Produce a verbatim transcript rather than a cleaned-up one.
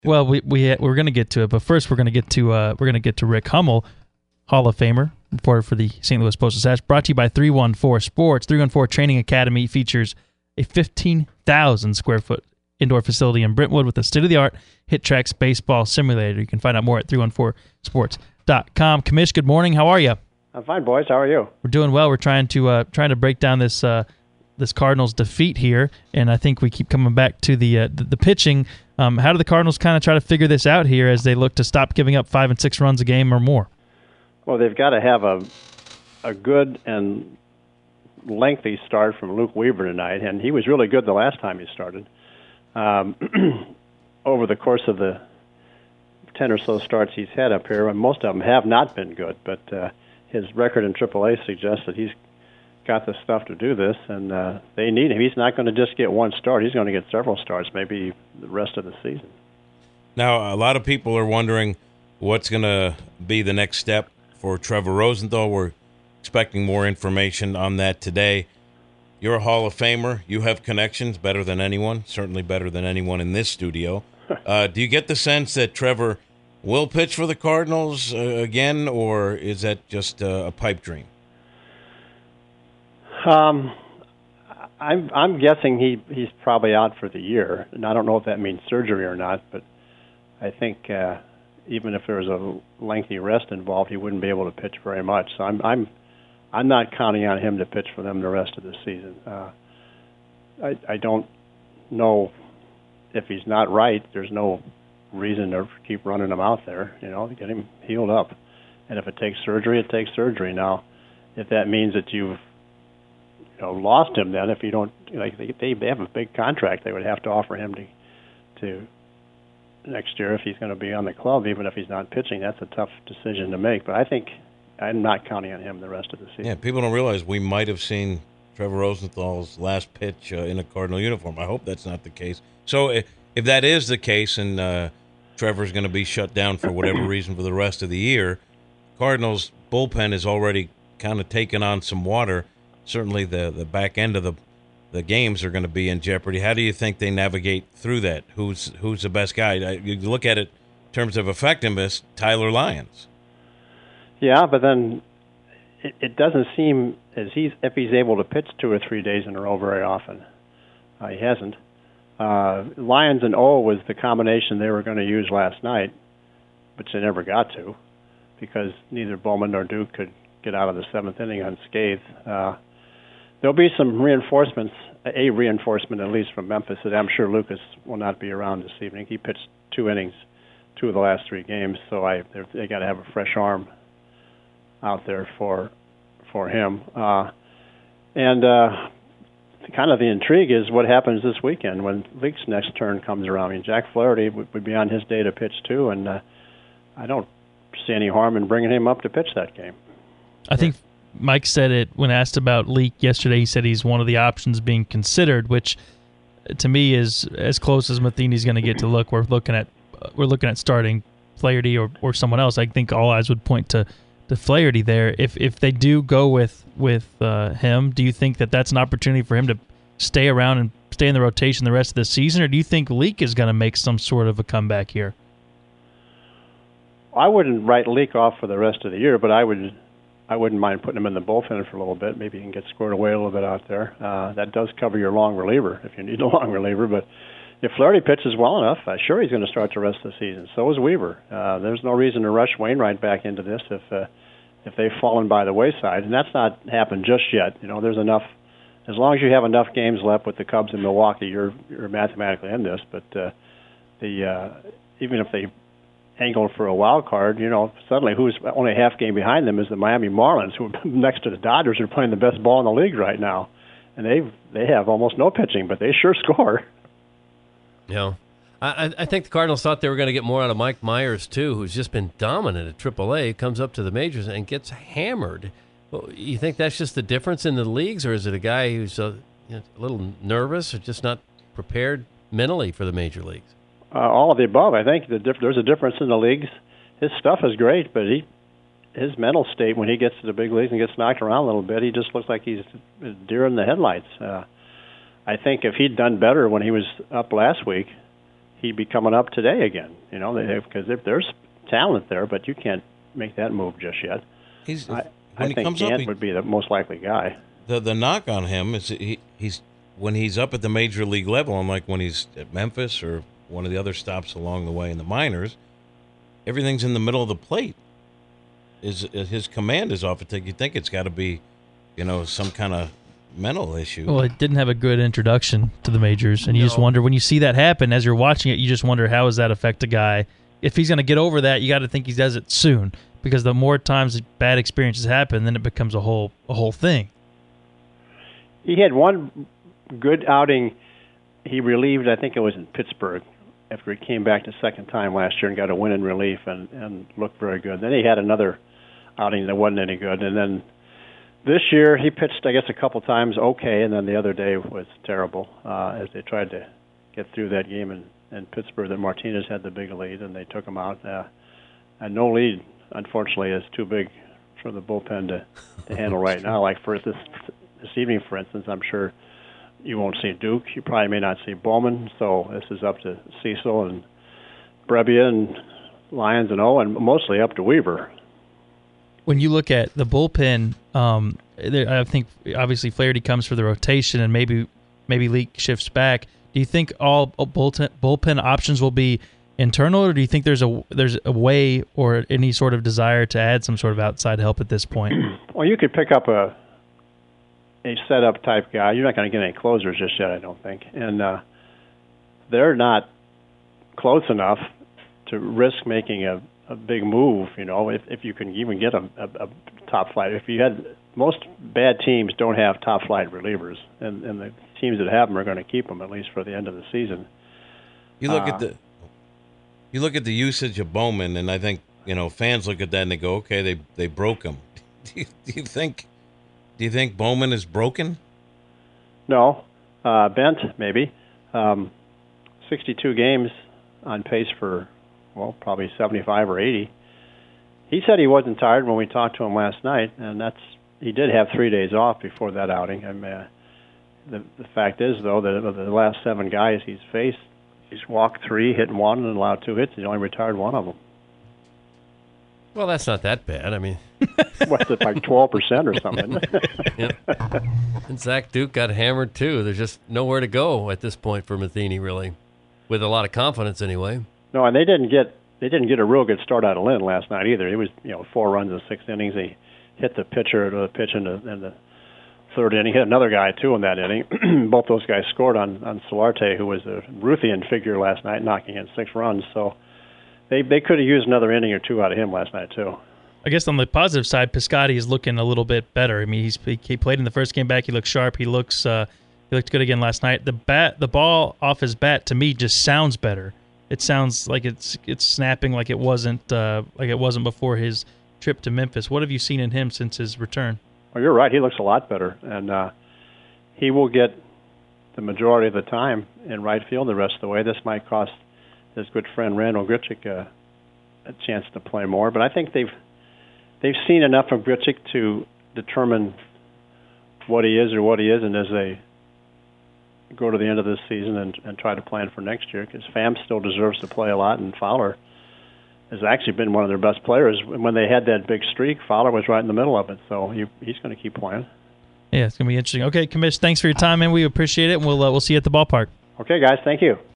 Well, we we we're going to get to it, but first we're going to get to uh, we're going to get to Rick Hummel, Hall of Famer, reporter for the Saint Louis Post-Dispatch. Brought to you by three one four Sports. three one four Training Academy features a fifteen thousand square foot indoor facility in Brentwood with a state-of-the-art HitTrax baseball simulator. You can find out more at three one four sports dot com. Commish, good morning. How are you? I'm fine, boys. How are you? We're doing well. We're trying to uh, trying to break down this uh, this Cardinals defeat here, and I think we keep coming back to the uh, the, the pitching. Um, how do the Cardinals kind of try to figure this out here as they look to stop giving up five and six runs a game or more? Well, they've got to have a a good and lengthy start from Luke Weaver tonight, and he was really good the last time he started. Um, over the course of the ten or so starts he's had up here, and most of them have not been good, but uh, his record in triple A suggests that he's got the stuff to do this, and uh, they need him. He's not going to just get one start. He's going to get several starts, maybe the rest of the season. Now, a lot of people are wondering what's going to be the next step for Trevor Rosenthal. We're expecting more information on that today. You're a Hall of Famer. You have connections better than anyone, certainly better than anyone in this studio. Uh, do you get the sense that Trevor will pitch for the Cardinals uh, again, or is that just uh, a pipe dream? Um, I'm I'm guessing he he's probably out for the year, and I don't know if that means surgery or not. But I think uh, even if there was a lengthy rest involved, he wouldn't be able to pitch very much. So I'm I'm I'm not counting on him to pitch for them the rest of the season. Uh, I I don't know if he's not right. There's no reason to keep running him out there. You know, get him healed up, and if it takes surgery, it takes surgery. Now, if that means that you've You know, lost him then if you don't like they they have a big contract they would have to offer him to to next year if he's going to be on the club, even if he's not pitching. That's a tough decision to make, but I think I'm not counting on him the rest of the season. Yeah, people don't realize we might have seen Trevor Rosenthal's last pitch uh, in a Cardinal uniform. I hope that's not the case. So if, if that is the case and uh, Trevor's going to be shut down for whatever reason for the rest of the year, Cardinals bullpen is already kind of taking on some water. Certainly the, the back end of the the games are going to be in jeopardy. How do you think they navigate through that? Who's who's the best guy? You look at it in terms of effectiveness, Tyler Lyons. Yeah, but then it, it doesn't seem as he's if he's able to pitch two or three days in a row very often. Uh, he hasn't. Uh, Lyons and O was the combination they were going to use last night, which they never got to because neither Bowman nor Duke could get out of the seventh inning unscathed. Uh, There'll be some reinforcements, a reinforcement at least from Memphis, that I'm sure Lucas will not be around this evening. He pitched two innings, two of the last three games, so I they got to have a fresh arm out there for for him. Uh, and uh, kind of the intrigue is what happens this weekend when Leake's next turn comes around. I mean, Jack Flaherty would, would be on his day to pitch too, and uh, I don't see any harm in bringing him up to pitch that game. I think Mike said it when asked about Leake yesterday. He said he's one of the options being considered, which to me is as close as Matheny's going to get to look. We're looking at we're looking at starting Flaherty or, or someone else. I think all eyes would point to, to Flaherty there. If if they do go with with uh, him, do you think that that's an opportunity for him to stay around and stay in the rotation the rest of the season, or do you think Leake is going to make some sort of a comeback here? I wouldn't write Leake off for the rest of the year, but I would. I wouldn't mind putting him in the bullpen for a little bit. Maybe he can get squared away a little bit out there. Uh, that does cover your long reliever if you need a long reliever. But if Flaherty pitches well enough, uh, sure he's going to start the rest of the season. So is Weaver. Uh, there's no reason to rush Wainwright back into this if uh, if they've fallen by the wayside, and that's not happened just yet. You know, there's enough. As long as you have enough games left with the Cubs and Milwaukee, you're you're mathematically in this. But uh, the uh, even if they angled for a wild card, you know, suddenly who's only a half game behind them is the Miami Marlins, who next to the Dodgers are playing the best ball in the league right now, and they they have almost no pitching, but they sure score. Yeah, I I think the Cardinals thought they were going to get more out of Mike Myers too, who's just been dominant at triple A, comes up to the majors and gets hammered. Well, you think that's just the difference in the leagues, or is it a guy who's a, you know, a little nervous or just not prepared mentally for the major leagues? Uh, all of the above. I think the diff- there's a difference in the leagues. His stuff is great, but he, his mental state when he gets to the big leagues and gets knocked around a little bit, he just looks like he's a deer in the headlights. Uh, I think if he'd done better when he was up last week, he'd be coming up today again. You know, because if there's talent there, but you can't make that move just yet. He's I, when I he think comes Gant up, he, would be the most likely guy. the the knock on him is he, he's when he's up at the major league level, unlike when he's at Memphis or one of the other stops along the way in the minors, everything's in the middle of the plate. Is his command is off. I think you think it's got to be, you know, some kind of mental issue. Well, it didn't have a good introduction to the majors, and you No. just wonder when you see that happen as you're watching it. You just wonder how does that affect a guy? If he's going to get over that, you got to think he does it soon, because the more times bad experiences happen, then it becomes a whole a whole thing. He had one good outing. He relieved, I think it was in Pittsburgh, after he came back the second time last year and got a win in relief and, and looked very good. Then he had another outing that wasn't any good. And then this year he pitched, I guess, a couple times okay, and then the other day was terrible uh, as they tried to get through that game in, in Pittsburgh that Martinez had the big lead, and they took him out. Uh, and no lead, unfortunately, is too big for the bullpen to, to handle right now. Like for this this evening, for instance, I'm sure you won't see Duke. You probably may not see Bowman. So this is up to Cecil and Brebbia and Lyons and O, and mostly up to Weaver. When you look at the bullpen, um, there, I think obviously Flaherty comes for the rotation, and maybe maybe Leake shifts back. Do you think all bullpen bullpen options will be internal, or do you think there's a there's a way or any sort of desire to add some sort of outside help at this point? Well, you could pick up a a setup type guy. You're not going to get any closers just yet, I don't think, and uh, they're not close enough to risk making a, a big move. You know, if if you can even get a, a, a top flight. If you had most bad teams don't have top flight relievers, and and the teams that have them are going to keep them at least for the end of the season. You look Uh, at the you look at the usage of Bowman, and I think you know fans look at that and they go, okay, they they broke him. Do you, do you think do you think Bowman is broken? No, uh, bent maybe. Um, sixty-two games on pace for well probably seventy-five or eighty. He said he wasn't tired when we talked to him last night, and that's he did have three days off before that outing. I mean, uh, the the fact is though that of the last seven guys he's faced, he's walked three, hit one, and allowed two hits. He only retired one of them. Well, that's not that bad. I mean, What's it, like twelve percent or something? yeah. And Zach Duke got hammered too. There's just nowhere to go at this point for Matheny, really, with a lot of confidence anyway. No, and they didn't get they didn't get a real good start out of Lynn last night either. He was you know four runs in six innings. He hit the pitcher to the pitch in the, in the third inning. He hit another guy too in that inning. Both those guys scored on on Solarte, who was a Ruthian figure last night, knocking in six runs. So they they could have used another inning or two out of him last night too. I guess on the positive side, Piscotty is looking a little bit better. I mean, he's he played in the first game back. He looked sharp. He looks uh, he looked good again last night. The bat, the ball off his bat, to me, just sounds better. It sounds like it's it's snapping like it wasn't uh, like it wasn't before his trip to Memphis. What have you seen in him since his return? Well, you're right. He looks a lot better, and uh, he will get the majority of the time in right field the rest of the way. This might cost his good friend Randall Grichuk uh, a chance to play more, but I think they've they've seen enough of Grichuk to determine what he is or what he isn't as they go to the end of this season and, and try to plan for next year, because Pham still deserves to play a lot, and Fowler has actually been one of their best players. When they had that big streak, Fowler was right in the middle of it, so he, he's going to keep playing. Yeah, it's going to be interesting. Okay, Commish, thanks for your time, man. We appreciate it, and we'll, uh, we'll see you at the ballpark. Okay, guys, thank you.